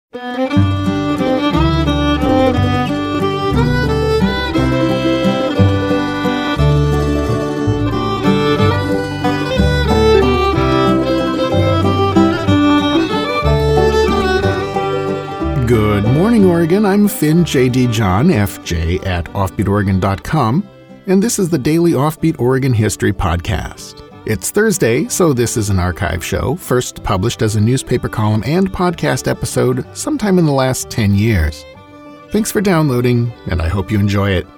Good morning, Oregon. I'm Finn J.D. John, FJ at offbeatoregon.com, and this is the Daily Offbeat Oregon History Podcast. It's Thursday, so this is an archive show, first published as a newspaper column and podcast episode sometime in the last 10 years. Thanks for downloading, and I hope you enjoy it.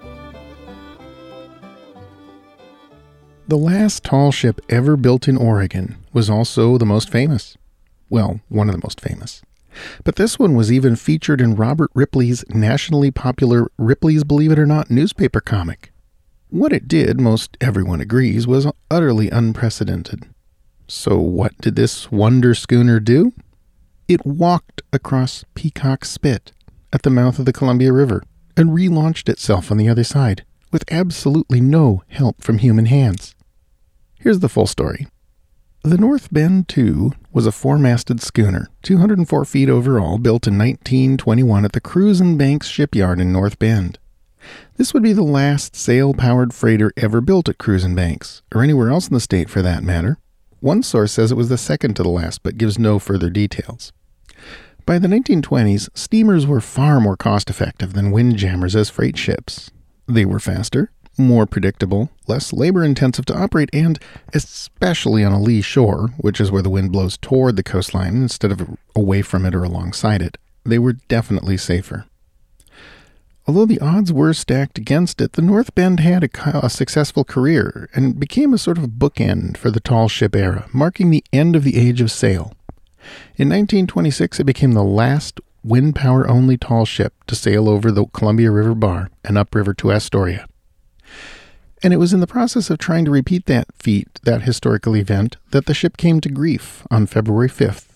The last tall ship ever built in Oregon was also the most famous. Well, one of the most famous. But this one was even featured in Robert Ripley's nationally popular Ripley's Believe It or Not newspaper comic. What it did, most everyone agrees, was utterly unprecedented. So what did this wonder schooner do? It walked across Peacock Spit at the mouth of the Columbia River and relaunched itself on the other side with absolutely no help from human hands. Here's the full story. The North Bend II was a four-masted schooner, 204 feet overall, built in 1921 at the Cruisin' Banks shipyard in North Bend. This would be the last sail-powered freighter ever built at Cruisin' Banks, or anywhere else in the state for that matter. One source says it was the second to the last, but gives no further details. By the 1920s, steamers were far more cost-effective than windjammers as freight ships. They were faster, more predictable, less labor-intensive to operate, and, especially on a lee shore, which is where the wind blows toward the coastline instead of away from it or alongside it, they were definitely safer. Although the odds were stacked against it, the North Bend had a successful career and became a sort of bookend for the tall ship era, marking the end of the age of sail. In 1926, it became the last wind-power-only tall ship to sail over the Columbia River Bar and upriver to Astoria. And it was in the process of trying to repeat that feat, that historical event, that the ship came to grief on February 5th,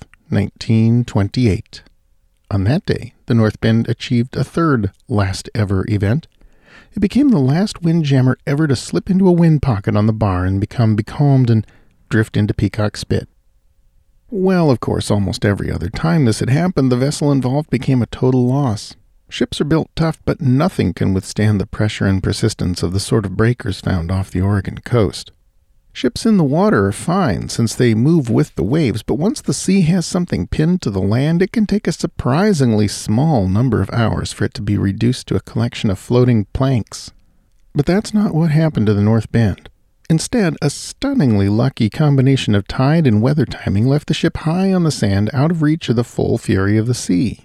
1928. On that day, the North Bend achieved a third last-ever event. It became the last windjammer ever to slip into a wind pocket on the bar and become becalmed and drift into Peacock Spit. Well, of course, almost every other time this had happened, the vessel involved became a total loss. Ships are built tough, but nothing can withstand the pressure and persistence of the sort of breakers found off the Oregon coast. Ships in the water are fine since they move with the waves, but once the sea has something pinned to the land, it can take a surprisingly small number of hours for it to be reduced to a collection of floating planks. But that's not what happened to the North Bend. Instead, a stunningly lucky combination of tide and weather timing left the ship high on the sand out of reach of the full fury of the sea.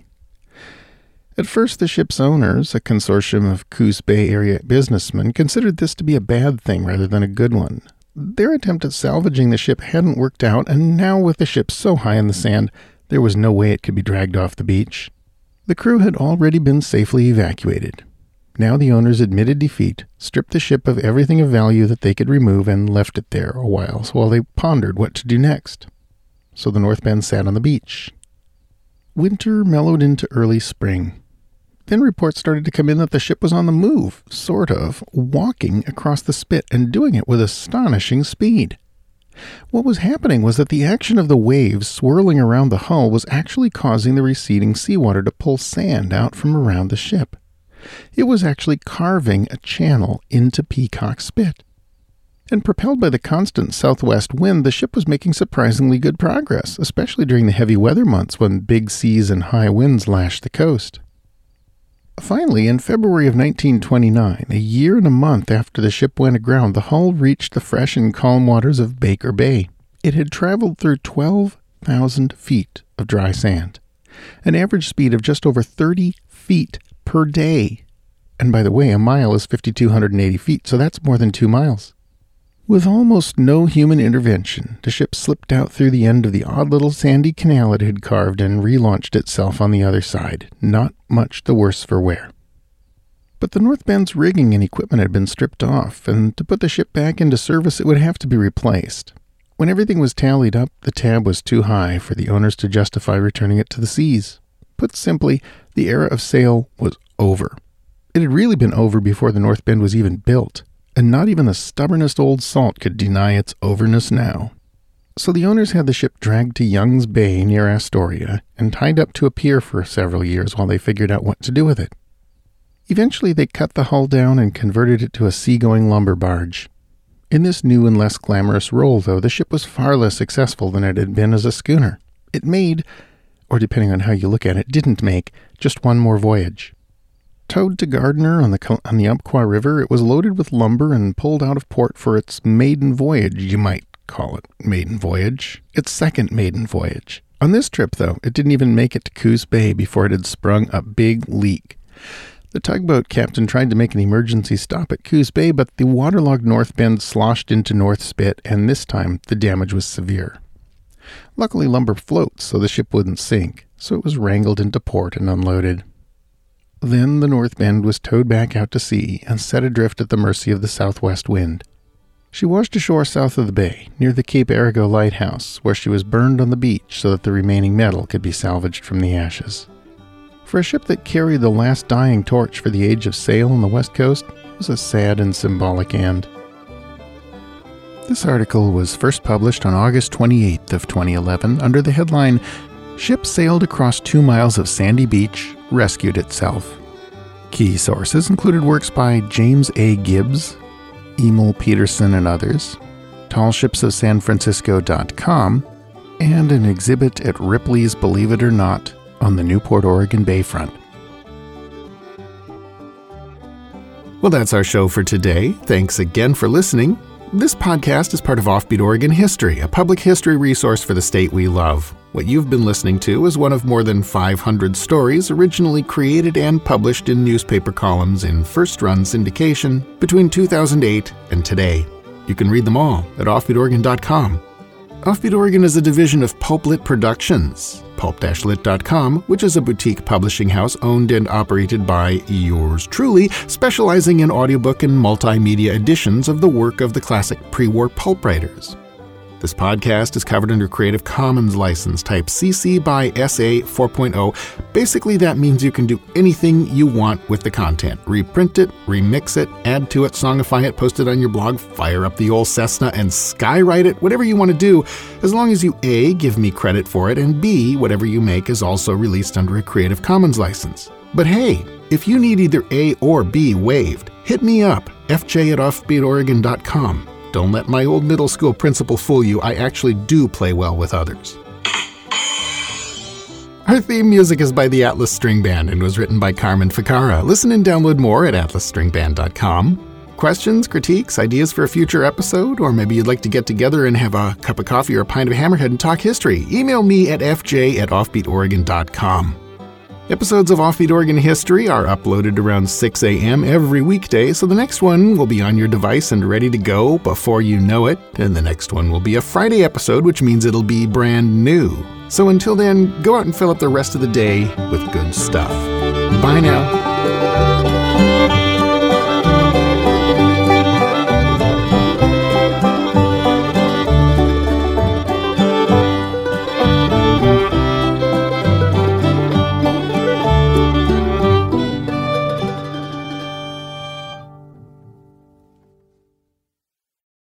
At first, the ship's owners, a consortium of Coos Bay area businessmen, considered this to be a bad thing rather than a good one. Their attempt at salvaging the ship hadn't worked out, and now with the ship so high in the sand, there was no way it could be dragged off the beach. The crew had already been safely evacuated. Now the owners admitted defeat, stripped the ship of everything of value that they could remove, and left it there a while they pondered what to do next. So the North Bend sat on the beach. Winter mellowed into early spring. Then reports started to come in that the ship was on the move, sort of, walking across the spit and doing it with astonishing speed. What was happening was that the action of the waves swirling around the hull was actually causing the receding seawater to pull sand out from around the ship. It was actually carving a channel into Peacock Spit. And propelled by the constant southwest wind, the ship was making surprisingly good progress, especially during the heavy weather months when big seas and high winds lashed the coast. Finally, in February of 1929, a year and a month after the ship went aground, the hull reached the fresh and calm waters of Baker Bay. It had traveled through 12,000 feet of dry sand, an average speed of just over 30 feet per day. And by the way, a mile is 5,280 feet, so that's more than 2 miles. With almost no human intervention, the ship slipped out through the end of the odd little sandy canal it had carved and relaunched itself on the other side, not much the worse for wear. But the North Bend's rigging and equipment had been stripped off, and to put the ship back into service it would have to be replaced. When everything was tallied up, the tab was too high for the owners to justify returning it to the seas. Put simply, the era of sail was over. It had really been over before the North Bend was even built, and not even the stubbornest old salt could deny its overness now. So the owners had the ship dragged to Young's Bay near Astoria and tied up to a pier for several years while they figured out what to do with it. Eventually they cut the hull down and converted it to a seagoing lumber barge. In this new and less glamorous role, though, the ship was far less successful than it had been as a schooner. It made, or depending on how you look at it, didn't make, just one more voyage. Towed to Gardner on the Umpqua River, it was loaded with lumber and pulled out of port for its maiden voyage, you might call it maiden voyage. Its second maiden voyage. On this trip, though, it didn't even make it to Coos Bay before it had sprung a big leak. The tugboat captain tried to make an emergency stop at Coos Bay, but the waterlogged North Bend sloshed into North Spit, and this time the damage was severe. Luckily, lumber floats, so the ship wouldn't sink, so it was wrangled into port and unloaded. Then the North Bend was towed back out to sea and set adrift at the mercy of the southwest wind. She washed ashore south of the bay, near the Cape Arago lighthouse, where she was burned on the beach so that the remaining metal could be salvaged from the ashes. For a ship that carried the last dying torch for the age of sail on the west coast, it was a sad and symbolic end. This article was first published on August 28th of 2011 under the headline, "Ship Sailed Across 2 Miles of Sandy Beach, Rescued Itself." Key sources included works by James A. Gibbs, Emil Peterson and others, tallshipsofsanfrancisco.com, and an exhibit at Ripley's Believe It or Not on the Newport, Oregon Bayfront. Well, that's our show for today. Thanks again for listening. This podcast is part of Offbeat Oregon History, a public history resource for the state we love. What you've been listening to is one of more than 500 stories originally created and published in newspaper columns in first-run syndication between 2008 and today. You can read them all at offbeatoregon.com. Offbeat Oregon is a division of Pulplit Productions, pulp-lit.com, which is a boutique publishing house owned and operated by yours truly, specializing in audiobook and multimedia editions of the work of the classic pre-war pulp writers. This podcast is covered under Creative Commons license type CC by SA 4.0. Basically, that means you can do anything you want with the content. Reprint it, remix it, add to it, songify it, post it on your blog, fire up the old Cessna, and skywrite it, whatever you want to do, as long as you A, give me credit for it, and B, whatever you make is also released under a Creative Commons license. But hey, if you need either A or B waived, hit me up, fj@offbeatoregon.com. Don't let my old middle school principal fool you. I actually do play well with others. Our theme music is by the Atlas String Band and was written by Carmen Ficarra. Listen and download more at atlasstringband.com. Questions, critiques, ideas for a future episode, or maybe you'd like to get together and have a cup of coffee or a pint of Hammerhead and talk history, email me at fj@offbeatoregon.com. Episodes of Offbeat Oregon History are uploaded around 6 a.m. every weekday, so the next one will be on your device and ready to go before you know it, and the next one will be a Friday episode, which means it'll be brand new. So until then, go out and fill up the rest of the day with good stuff. Bye now.